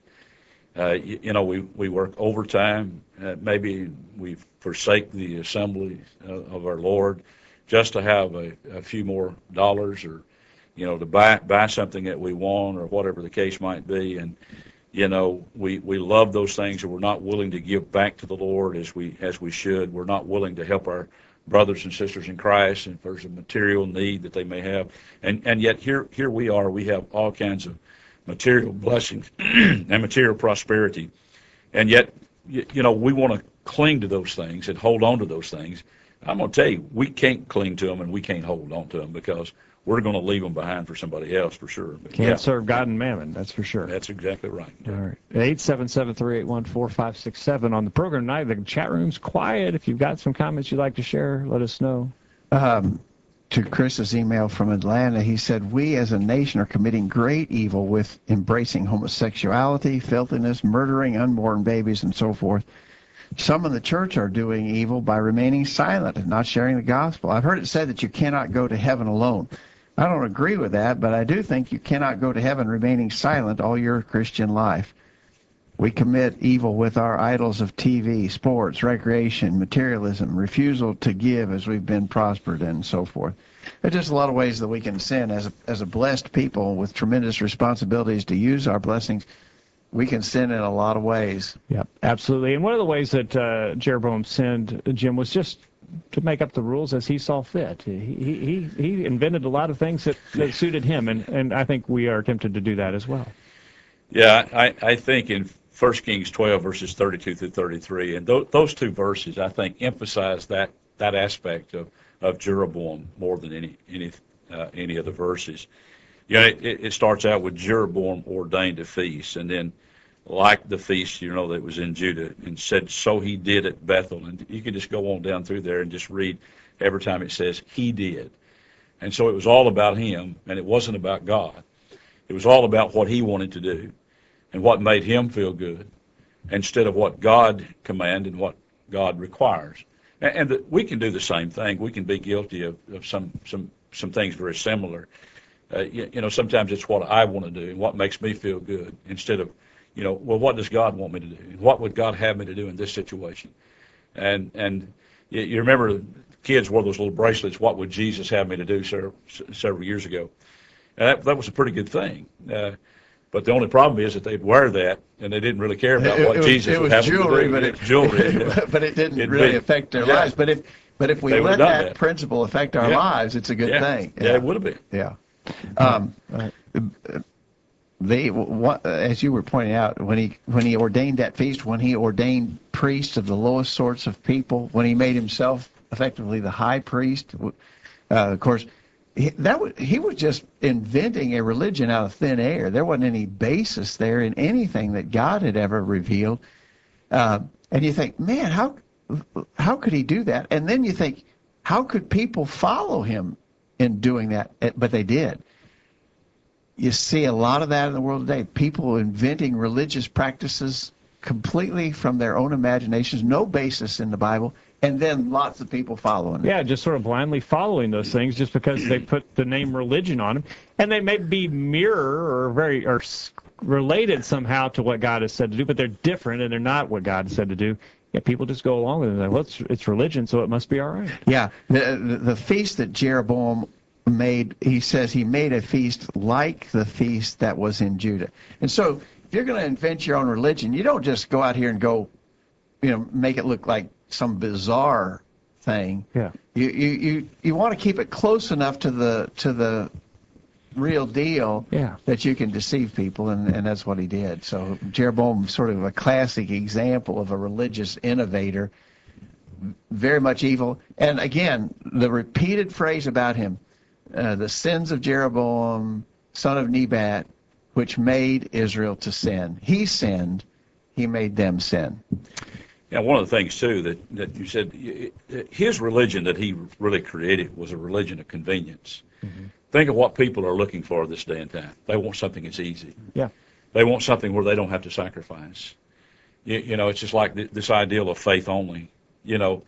We work overtime. Maybe we forsake the assembly of our Lord just to have a few more dollars, or to buy something that we want, or whatever the case might be. And we love those things, and we're not willing to give back to the Lord as we should. We're not willing to help our brothers and sisters in Christ, and if there's a material need that they may have, and yet here we are. We have all kinds of material blessings and material prosperity, and yet we want to cling to those things and hold on to those things. I'm going to tell you, we can't cling to them and we can't hold on to them, because we're going to leave them behind for somebody else for sure. But can't serve God and mammon, that's for sure. That's exactly right. All right. 877-381-4567 on the program tonight. The chat room's quiet. If you've got some comments you'd like to share, let us know. To Chris's email from Atlanta, he said, we as a nation are committing great evil with embracing homosexuality, filthiness, murdering unborn babies, and so forth. Some in the church are doing evil by remaining silent and not sharing the gospel. I've heard it said that you cannot go to heaven alone. I don't agree with that, but I do think you cannot go to heaven remaining silent all your Christian life. We commit evil with our idols of TV, sports, recreation, materialism, refusal to give as we've been prospered, and so forth. There's just a lot of ways that we can sin as a blessed people with tremendous responsibilities to use our blessings. We can sin in a lot of ways. Yep, absolutely. And one of the ways that Jeroboam sinned, Jim, was just to make up the rules as he saw fit. He invented a lot of things that suited him, and I think we are tempted to do that as well. Yeah, I think in 1 Kings 12, verses 32 through 33, and those two verses, I think, emphasize that aspect of Jeroboam more than any of the verses. It starts out with Jeroboam ordained a feast, and then, like the feast, that was in Judah, and said, so he did at Bethel. And you can just go on down through there and just read every time it says he did. And so it was all about him, and it wasn't about God. It was all about what he wanted to do and what made him feel good, instead of what God commanded and what God requires. And we can do the same thing. We can be guilty of some things very similar. Sometimes it's what I want to do and what makes me feel good, instead of, well, what does God want me to do? What would God have me to do in this situation? And you remember kids wore those little bracelets, what would Jesus have me to do, several years ago? And that was a pretty good thing. But the only problem is that they'd wear that, and they didn't really care about what Jesus would have them to do. But it was jewelry. But it didn't really affect their lives. But if we let that principle affect our lives, it's a good thing. Yeah, it would have been. Yeah. As you were pointing out, when he ordained that feast, when he ordained priests of the lowest sorts of people, when he made himself effectively the high priest, of course, he was just inventing a religion out of thin air. There wasn't any basis there in anything that God had ever revealed. And you think, man, how could he do that? And then you think, how could people follow him in doing that? But they did. You see a lot of that in the world today. People inventing religious practices completely from their own imaginations, no basis in the Bible, and then lots of people following it. Yeah, just sort of blindly following those things just because they put the name religion on them. And they may be or related somehow to what God has said to do, but they're different and they're not what God has said to do. Yeah, people just go along with it. Like, well, it's religion, so it must be all right. Yeah, the feast that Jeroboam made, he says he made a feast like the feast that was in Judah. And so if you're going to invent your own religion, you don't just go out here and go, make it look like some bizarre thing. Yeah. You want to keep it close enough to the real deal that you can deceive people, and that's what he did. So Jeroboam, sort of a classic example of a religious innovator, very much evil. And again, the repeated phrase about him, the sins of Jeroboam, son of Nebat, which made Israel to sin. He sinned. He made them sin. Yeah, one of the things too that you said, his religion that he really created was a religion of convenience. Think of what people are looking for this day and time. They want something that's easy. Yeah. They want something where they don't have to sacrifice. You know, it's just like this ideal of faith only. The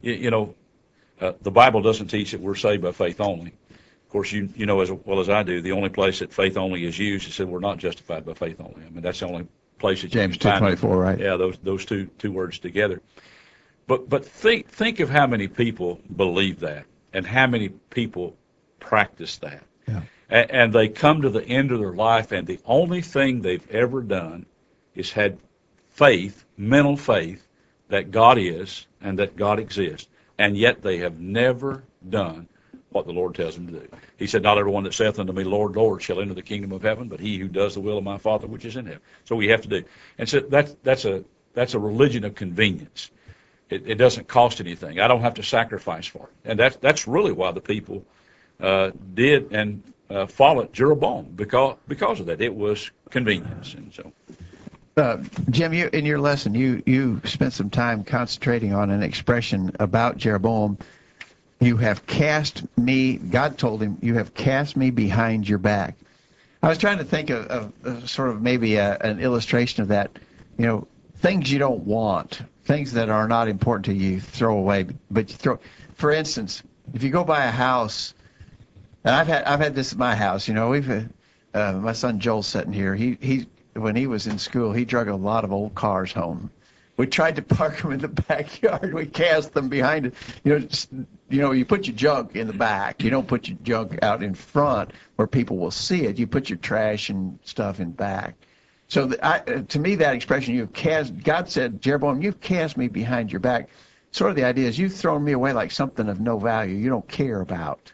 Bible doesn't teach that we're saved by faith only. Of course, you know as well as I do, the only place that faith only is used is said we're not justified by faith only. I mean, that's the only place that James you can find 2:24, right? Yeah, those two words together. But think of how many people believe that and how many people practice that. Yeah. And they come to the end of their life, and the only thing they've ever done is had faith, mental faith, that God is and that God exists, and yet they have never done what the Lord tells them to do. He said, not everyone that saith unto me, Lord, Lord, shall enter the kingdom of heaven, but he who does the will of my Father which is in heaven. So we have to do. And so that's a religion of convenience. It doesn't cost anything. I don't have to sacrifice for it. And that's really why the people did and followed Jeroboam, because of that. It was convenience. And so, Jim, you in your lesson, you spent some time concentrating on an expression about Jeroboam. You have cast me, God told him, you have cast me behind your back. I was trying to think of sort of maybe an illustration of that. You know, things you don't want, things that are not important to you, throw away. But you throw, for instance, if you go by a house, and I've had this at my house. You know, we've my son Joel's sitting here. He when he was in school, he drug a lot of old cars home. We tried to park them in the backyard. We cast them behind it. You put your junk in the back. You don't put your junk out in front where people will see it. You put your trash and stuff in back. So to me, that expression, you've cast, God said, Jeroboam, you've cast me behind your back. Sort of the idea is you've thrown me away like something of no value you don't care about.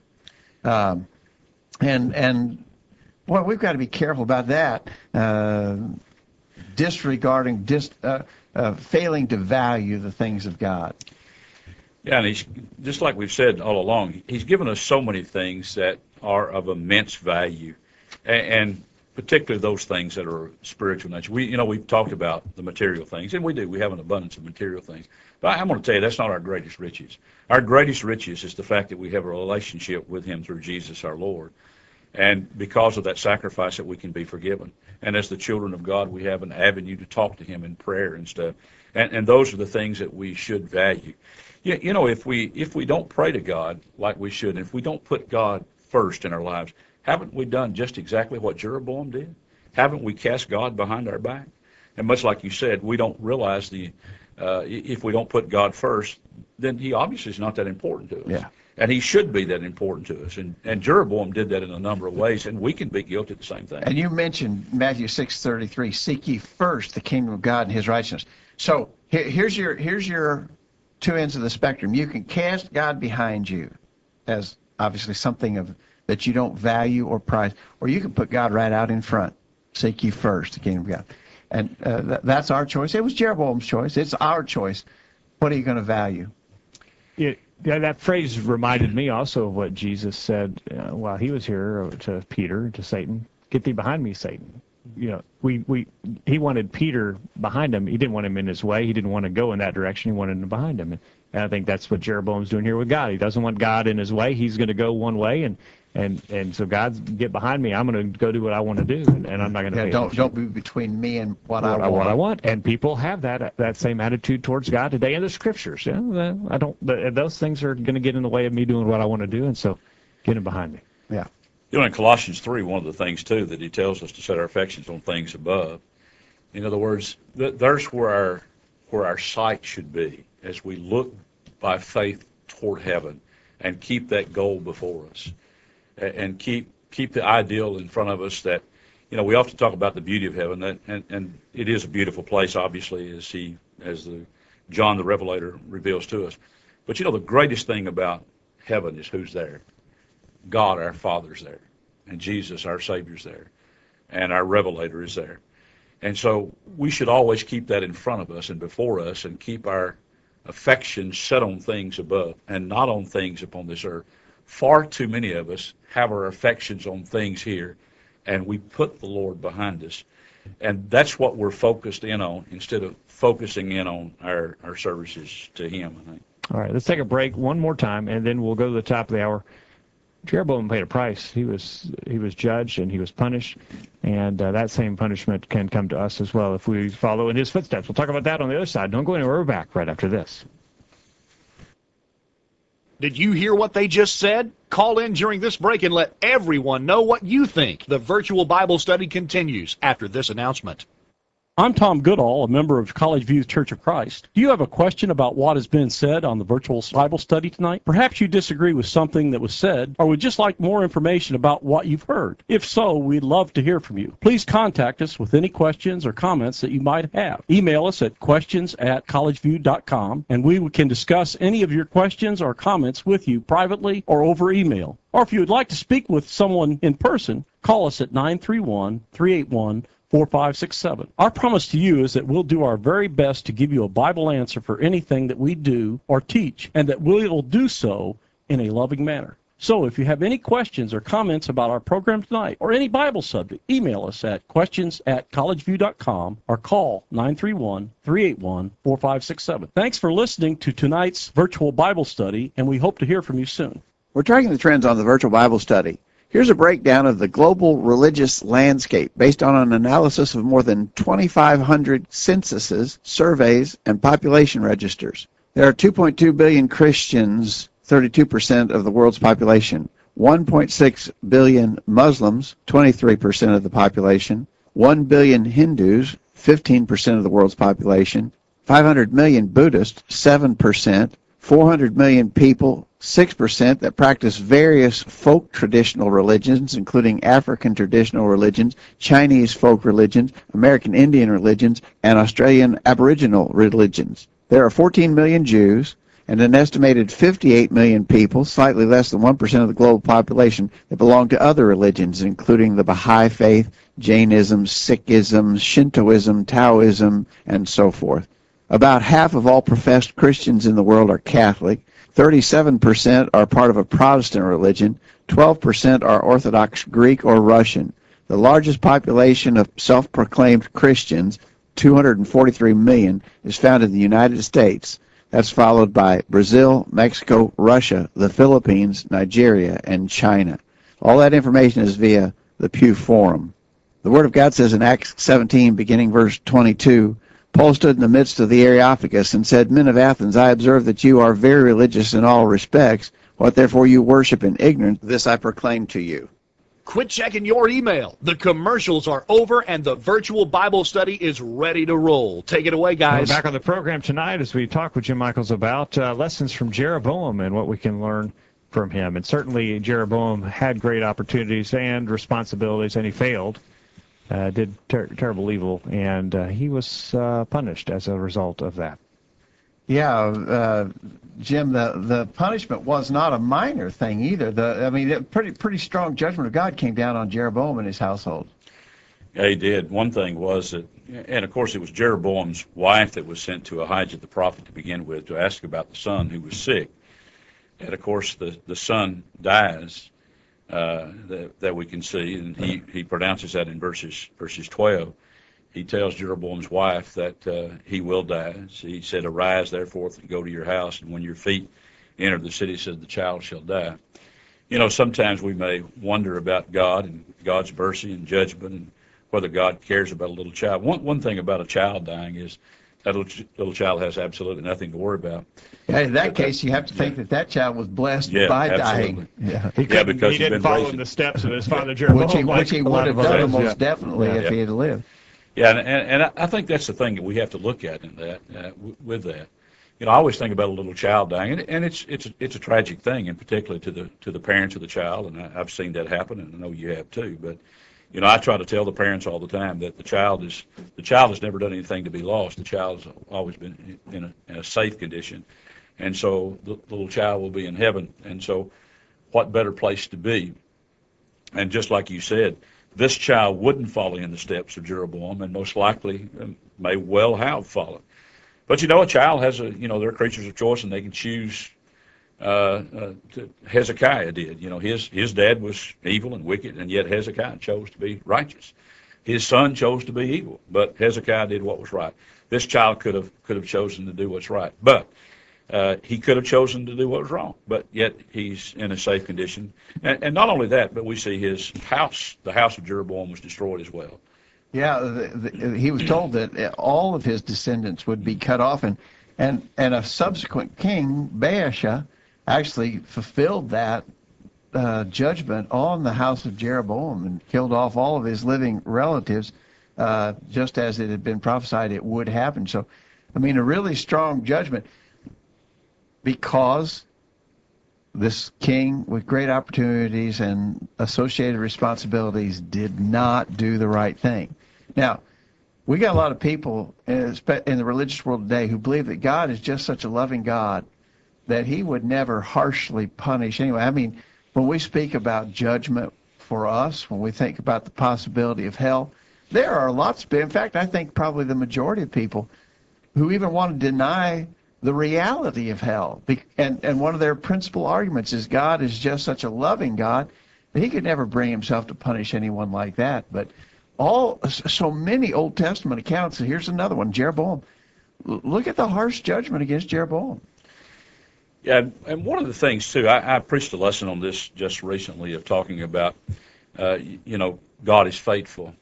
And well, we've got to be careful about that. Disregarding, failing to value the things of God. yeah, and he's just like we've said all along. He's given us so many things that are of immense value, and particularly those things that are spiritual nature. We've talked about the material things, and we do. We have an abundance of material things. But I'm going to tell you, that's not our greatest riches. Our greatest riches is the fact that we have a relationship with him through Jesus our Lord. And because of that sacrifice that we can be forgiven. And as the children of God, we have an avenue to talk to him in prayer and stuff. And those are the things that we should value. If we don't pray to God like we should, and if we don't put God first in our lives, haven't we done just exactly what Jeroboam did? Haven't we cast God behind our back? And much like you said, we don't realize if we don't put God first, then he obviously is not that important to us. Yeah. And he should be that important to us. And Jeroboam did that in a number of ways, and we can be guilty of the same thing. And you mentioned Matthew 6:33, seek ye first the kingdom of God and his righteousness. So here's your two ends of the spectrum. You can cast God behind you as obviously something that you don't value or prize, or you can put God right out in front. Seek ye first the kingdom of God. And that's our choice. It was Jeroboam's choice. It's our choice. What are you going to value? Yeah, that phrase reminded me also of what Jesus said while he was here to Peter, to Satan. Get thee behind me, Satan. He wanted Peter behind him. He didn't want him in his way. He didn't want to go in that direction. He wanted him behind him. And I think that's what Jeroboam's doing here with God. He doesn't want God in his way. He's going to go one way, and so God's get behind me. I'm going to go do what I want to do, and I'm not going to. Yeah, don't be between me and what I want. What I want, and people have that same attitude towards God today in the Scriptures. Yeah, I don't. Those things are going to get in the way of me doing what I want to do, and so get him behind me. Yeah. In Colossians 3, one of the things too that he tells us to set our affections on things above. In other words, there's where our sight should be as we look by faith toward heaven, and keep that goal before us, and keep the ideal in front of us. That we often talk about the beauty of heaven, and it is a beautiful place, obviously, as John the Revelator reveals to us. But the greatest thing about heaven is who's there. God, our Father's there, and Jesus, our Savior's there, and our Revelator is there. And so we should always keep that in front of us and before us, and keep our affections set on things above and not on things upon this earth. far too many of us have our affections on things here, and we put the Lord behind us. And that's what we're focused in on instead of focusing in on our services to Him, I think. All right, let's take a break one more time, and then we'll go to the top of the hour. Jeroboam paid a price. He was judged and he was punished, and that same punishment can come to us as well if we follow in his footsteps. We'll talk about that on the other side. Don't go anywhere. We're back right after this. Did you hear what they just said? Call in during this break and let everyone know what you think. The virtual Bible study continues after this announcement. I'm Tom Goodall, a member of College View Church of Christ. Do you have a question about what has been said on the virtual Bible study tonight? Perhaps you disagree with something that was said, or would just like more information about what you've heard. If so, we'd love to hear from you. Please contact us with any questions or comments that you might have. Email us at questions@collegeview.com, and we can discuss any of your questions or comments with you privately or over email. Or if you would like to speak with someone in person, call us at 931-381-4567. Our promise to you is that we'll do our very best to give you a Bible answer for anything that we do or teach, and that we will do so in a loving manner. So if you have any questions or comments about our program tonight or any Bible subject, email us at questions@collegeview.com or call 931-381-4567. Thanks for listening to tonight's virtual Bible study, and we hope to hear from you soon. We're tracking the trends on the virtual Bible study. Here's a breakdown of the global religious landscape based on an analysis of more than 2,500 censuses, surveys, and population registers. There are 2.2 billion Christians, 32% of the world's population, 1.6 billion Muslims, 23% of the population, 1 billion Hindus, 15% of the world's population, 500 million Buddhists, 7%, 400 million people, 6%, that practice various folk traditional religions, including African traditional religions, Chinese folk religions, American Indian religions, and Australian Aboriginal religions. There are 14 million Jews and an estimated 58 million people, slightly less than 1% of the global population, that belong to other religions, including the Baha'i faith, Jainism, Sikhism, Shintoism, Taoism, and so forth. About half of all professed Christians in the world are Catholic. 37% are part of a Protestant religion. 12% are Orthodox Greek or Russian. The largest population of self-proclaimed Christians, 243 million, is found in the United States. That's followed by Brazil, Mexico, Russia, the Philippines, Nigeria, and China. All that information is via the Pew Forum. The Word of God says in Acts 17, beginning verse 22, Paul stood in the midst of the Areopagus and said, Men of Athens, I observe that you are very religious in all respects. What therefore you worship in ignorance, this I proclaim to you. Quit checking your email. The commercials are over and the virtual Bible study is ready to roll. Take it away, guys. We're back on the program tonight as we talk with Jim Michaels about lessons from Jeroboam and what we can learn from him. And certainly Jeroboam had great opportunities and responsibilities, and he failed. Did terrible evil, and he was punished as a result of that. Yeah, Jim, the punishment was not a minor thing either. Pretty strong judgment of God came down on Jeroboam and his household. Yeah, he did. One thing was that, and of course it was Jeroboam's wife that was sent to Ahijah the prophet to begin with to ask about the son who was sick. And of course the son dies. That we can see, and he pronounces that in verses 12. He tells Jeroboam's wife that he will die. So he said, Arise, therefore, and go to your house, and when your feet enter the city, said the child shall die. You know, sometimes we may wonder about God and God's mercy and judgment and whether God cares about a little child. One thing about a child dying is that little child has absolutely nothing to worry about. Yeah, in that case, you have to think that child was blessed by absolutely. dying. Yeah, He didn't follow in the steps of his father Jeroboam. which he would have done most definitely if he had lived. Yeah, and I think that's the thing that we have to look at in that with that. You know, I always think about a little child dying, and it's a tragic thing, and particularly to the parents of the child, and I've seen that happen, and I know you have too. But you know, I try to tell the parents all the time that the child has never done anything to be lost. The child's always been in a safe condition, and so the little child will be in heaven. And so, what better place to be? And just like you said, this child wouldn't follow in the steps of Jeroboam, and most likely may well have followed. But you know, a child has they're creatures of choice, and they can choose Hezekiah did. You know, his dad was evil and wicked, and yet Hezekiah chose to be righteous. His son chose to be evil, but Hezekiah did what was right. This child could have chosen to do what's right, but he could have chosen to do what was wrong. But yet he's in a safe condition, and not only that, but we see his house, the house of Jeroboam, was destroyed as well. Yeah, he was told that all of his descendants would be cut off, and a subsequent king, Baasha, actually fulfilled that judgment on the house of Jeroboam and killed off all of his living relatives, just as it had been prophesied it would happen. So, I mean, a really strong judgment, because this king with great opportunities and associated responsibilities did not do the right thing. Now, we got a lot of people in the religious world today who believe that God is just such a loving God that he would never harshly punish anyone. I mean, when we speak about judgment for us, when we think about the possibility of hell, there are lots of, in fact, I think probably the majority of people who even want to deny the reality of hell. And one of their principal arguments is God is just such a loving God that he could never bring himself to punish anyone like that. But so many Old Testament accounts, and here's another one, Jeroboam. Look at the harsh judgment against Jeroboam. Yeah, and one of the things, too, I preached a lesson on this just recently of talking about, God is faithful.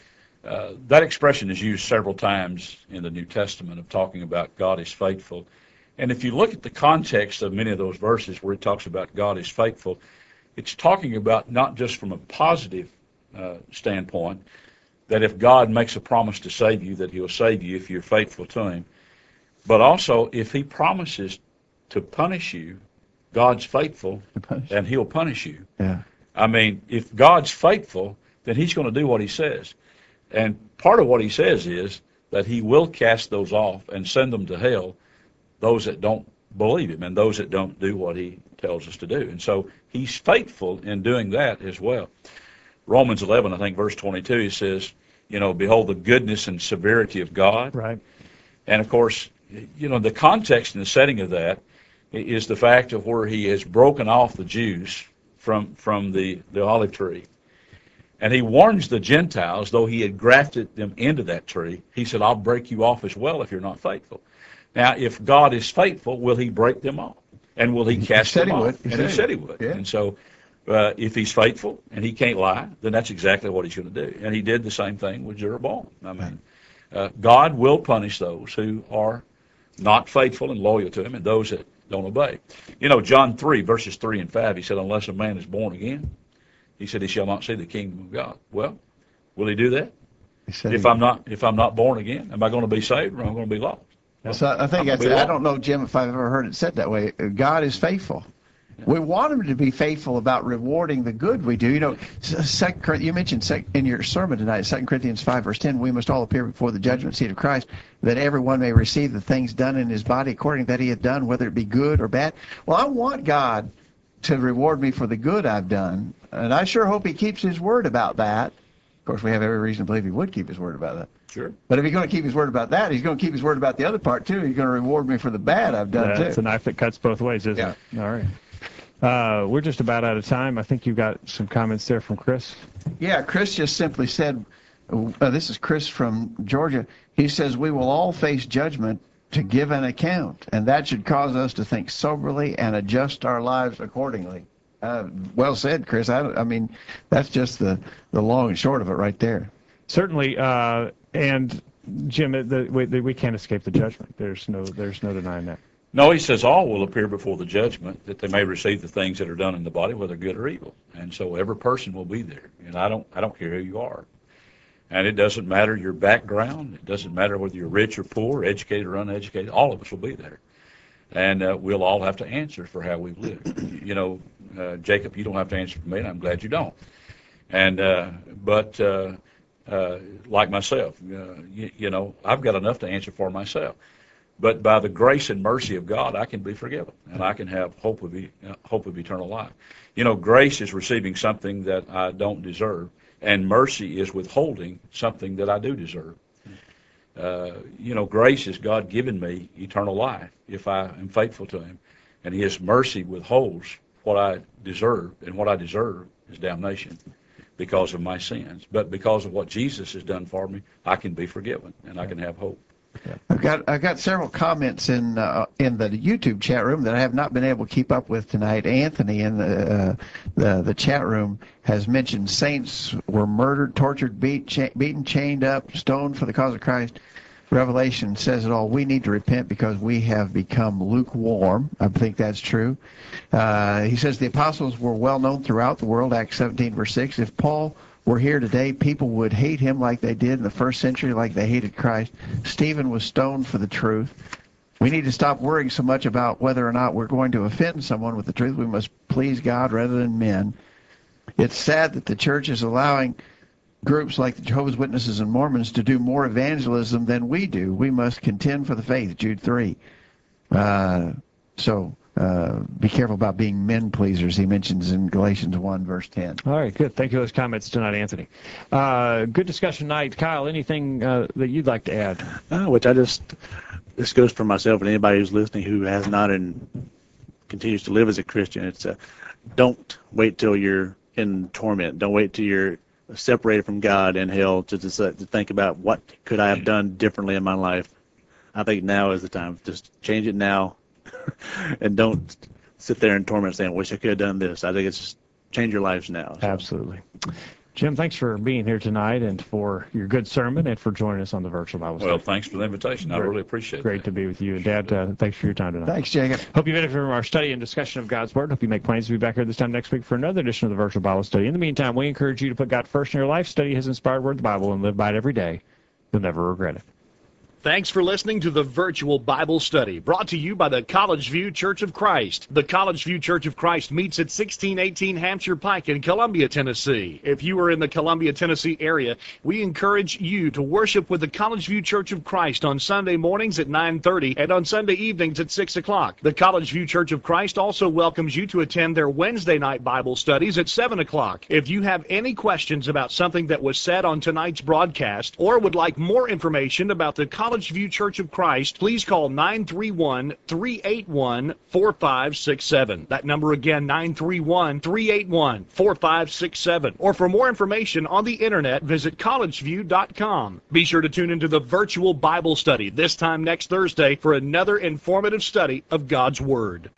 That expression is used several times in the New Testament of talking about God is faithful. And if you look at the context of many of those verses where it talks about God is faithful, it's talking about not just from a positive standpoint, that if God makes a promise to save you, that he'll save you if you're faithful to him, but also if he promises to punish you, God's faithful, and he'll punish you. Yeah. I mean, if God's faithful, then he's going to do what he says. And part of what he says is that he will cast those off and send them to hell, those that don't believe him and those that don't do what he tells us to do. And so he's faithful in doing that as well. Romans 11, I think, verse 22, he says, behold the goodness and severity of God. Right. And, of course, the context and the setting of that is the fact of where he has broken off the Jews from the olive tree. And he warns the Gentiles, though he had grafted them into that tree, he said, I'll break you off as well if you're not faithful. Now, if God is faithful, will he break them off? And will he cast them off? And he said he would. Yeah. And so if he's faithful and he can't lie, then that's exactly what he's going to do. And he did the same thing with Jeroboam. I mean, God will punish those who are not faithful and loyal to him and those that don't obey. John 3, verses 3 and 5, he said, unless a man is born again, he said, he shall not see the kingdom of God. Well, will he do that? If I'm not born again, am I going to be saved or am I going to be lost? So I think I don't know, Jim, if I've ever heard it said that way. God is faithful. We want him to be faithful about rewarding the good we do. You mentioned in your sermon tonight, 2 Corinthians 5, verse 10, we must all appear before the judgment seat of Christ, that everyone may receive the things done in his body according to that he had done, whether it be good or bad. Well, I want God to reward me for the good I've done, and I sure hope he keeps his word about that. Of course, we have every reason to believe he would keep his word about that. Sure. But if he's going to keep his word about that, he's going to keep his word about the other part, too. He's going to reward me for the bad I've done, too. It's a knife that cuts both ways, isn't it? All right. We're just about out of time. I think you've got some comments there from Chris. Yeah, Chris just simply said, this is Chris from Georgia. He says, we will all face judgment to give an account, and that should cause us to think soberly and adjust our lives accordingly. Well said, Chris. I mean, that's just the long and short of it right there. Certainly, and Jim, we can't escape the judgment. There's no denying that. No, he says all will appear before the judgment, that they may receive the things that are done in the body, whether good or evil. And so every person will be there. And I don't care who you are. And it doesn't matter your background. It doesn't matter whether you're rich or poor, educated or uneducated. All of us will be there. And we'll all have to answer for how we've lived. Jacob, you don't have to answer for me, and I'm glad you don't. And but like myself, I've got enough to answer for myself. But by the grace and mercy of God, I can be forgiven, and I can have hope of eternal life. Grace is receiving something that I don't deserve, and mercy is withholding something that I do deserve. Grace is God giving me eternal life if I am faithful to him. and his mercy withholds what I deserve, and what I deserve is damnation because of my sins. But because of what Jesus has done for me, I can be forgiven, and I can have hope. I've got several comments in the YouTube chat room that I have not been able to keep up with tonight. Anthony in the chat room has mentioned saints were murdered, tortured, beaten, chained up, stoned for the cause of Christ. Revelation says it all. We need to repent because we have become lukewarm. I think that's true. He says the apostles were well known throughout the world, Acts 17, verse 6. If Paul were here today, people would hate him like they did in the first century, like they hated Christ. Stephen was stoned for the truth. We need to stop worrying so much about whether or not we're going to offend someone with the truth. We must please God rather than men. It's sad that the church is allowing groups like the Jehovah's Witnesses and Mormons to do more evangelism than we do. We must contend for the faith, Jude 3. Be careful about being men pleasers, he mentions in Galatians 1, verse 10. All right, good. Thank you for those comments tonight, Anthony. Good discussion tonight. Kyle, anything that you'd like to add? This goes for myself and anybody who's listening who has not and continues to live as a Christian. It's don't wait till you're in torment. Don't wait till you're separated from God in hell to think about what could I have done differently in my life. I think now is the time. Just change it now. And don't sit there in torment saying, I wish I could have done this. I think it's just change your lives now. So. Absolutely. Jim, thanks for being here tonight and for your good sermon and for joining us on the Virtual Bible Study. Well, thanks for the invitation. I really appreciate it. Great to be with you. And Dad, thanks for your time tonight. Thanks, Jacob. Hope you benefit from our study and discussion of God's Word. Hope you make plans to be back here this time next week for another edition of the Virtual Bible Study. In the meantime, we encourage you to put God first in your life, study His inspired Word, the Bible, and live by it every day. You'll never regret it. Thanks for listening to the Virtual Bible Study, brought to you by the College View Church of Christ. The College View Church of Christ meets at 1618 Hampshire Pike in Columbia, Tennessee. If you are in the Columbia, Tennessee area, we encourage you to worship with the College View Church of Christ on Sunday mornings at 9:30 and on Sunday evenings at 6 o'clock. The College View Church of Christ also welcomes you to attend their Wednesday night Bible studies at 7 o'clock. If you have any questions about something that was said on tonight's broadcast or would like more information about the College View Church of Christ, please call 931-381-4567. That number again, 931-381-4567. Or for more information on the internet, visit collegeview.com. Be sure to tune into the Virtual Bible Study this time next Thursday for another informative study of God's Word.